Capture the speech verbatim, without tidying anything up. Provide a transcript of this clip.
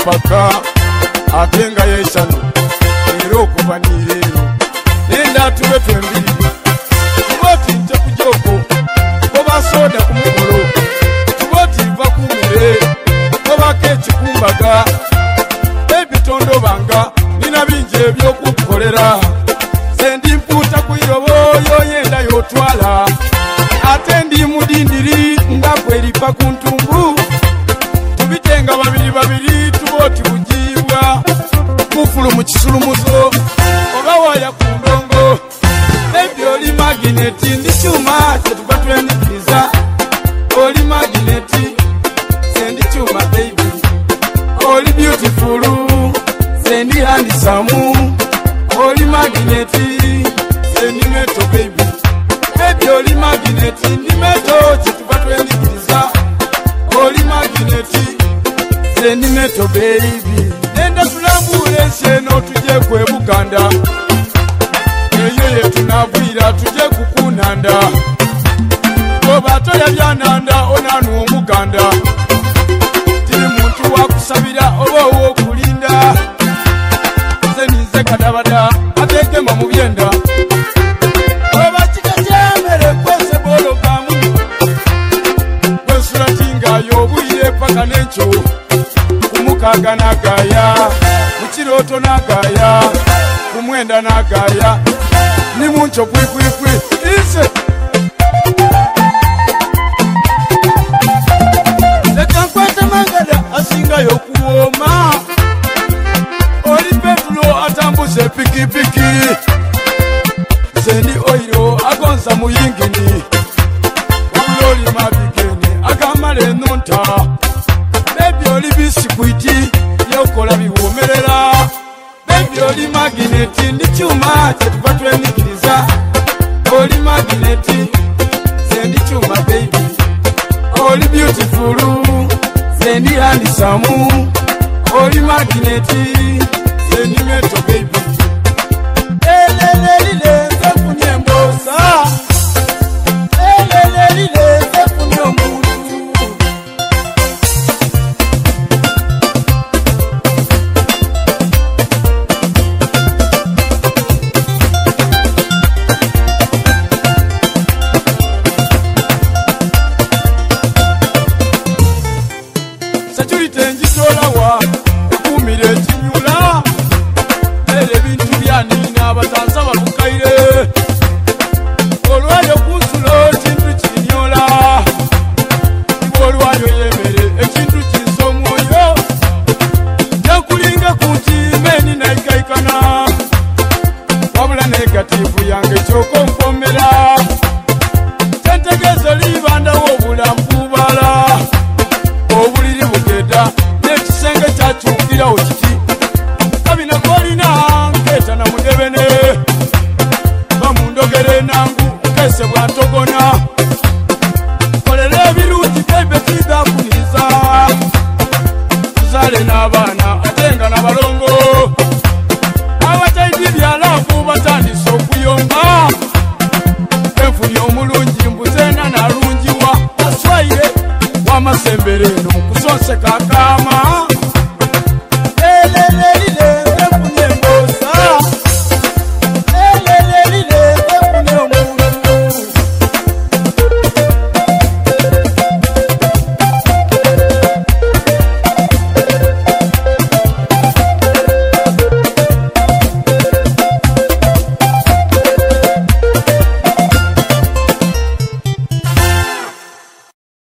mpaka atenga yeshano era okuva nireero nenda tube twembiri tuboti nja kujoko koba soda ku mukolo tuboti va ku mmere kobako ekikumbaga ebitondo banga nina bingi ebyokukolera sendi mpuuta ku iroboyo yenda yotwala ate ndi mudindiri nga kweripa ku ntumbu tubitenga babiri babiri tuboti bujiibwa kufulu mu kisulumuzo oba waya ku ndongo ebyo oli magineti ndi kyuma kyetuba twenyigiriza oli magineti sendi kyuma baby oli beautiful sendi handisamu oli magineti sendi meto baby ebyo oli magineti ndi meto kyetuba twenyigiriza oli magineti sendi meto baby nenda tulambule seno tuje kwe Buganda eyo yetunavira tuje kukunanda oba toya byananda onanu omuganda tiri muntu wakusabira oba owokulinda zenize kadabada ategema mu byenda oba kikakyemere kwese bologamu kwesulatingayo obuyire paka n'ekyo kumukaga nagaya mukiroto nagaya kumwenda nagaya ni muncho kwikwikwi ise leka nkwete mangada asinga yokuwoma oli petulo atambuse pikipiki sendi oiro agonza muyingini wabuloli mabigeni agamale nonta bebi oli bisikwiti yokola biwomerera bebi oli magineti ndi kyuma kyetuba twenyigiriza oli magineti sendi kyuma baby oli beautiful sendi handisamu oli magineti sendi meto baby elelelile nzefunye mbosa elelelile nzefunye omuntu Sembere no kusonse kakama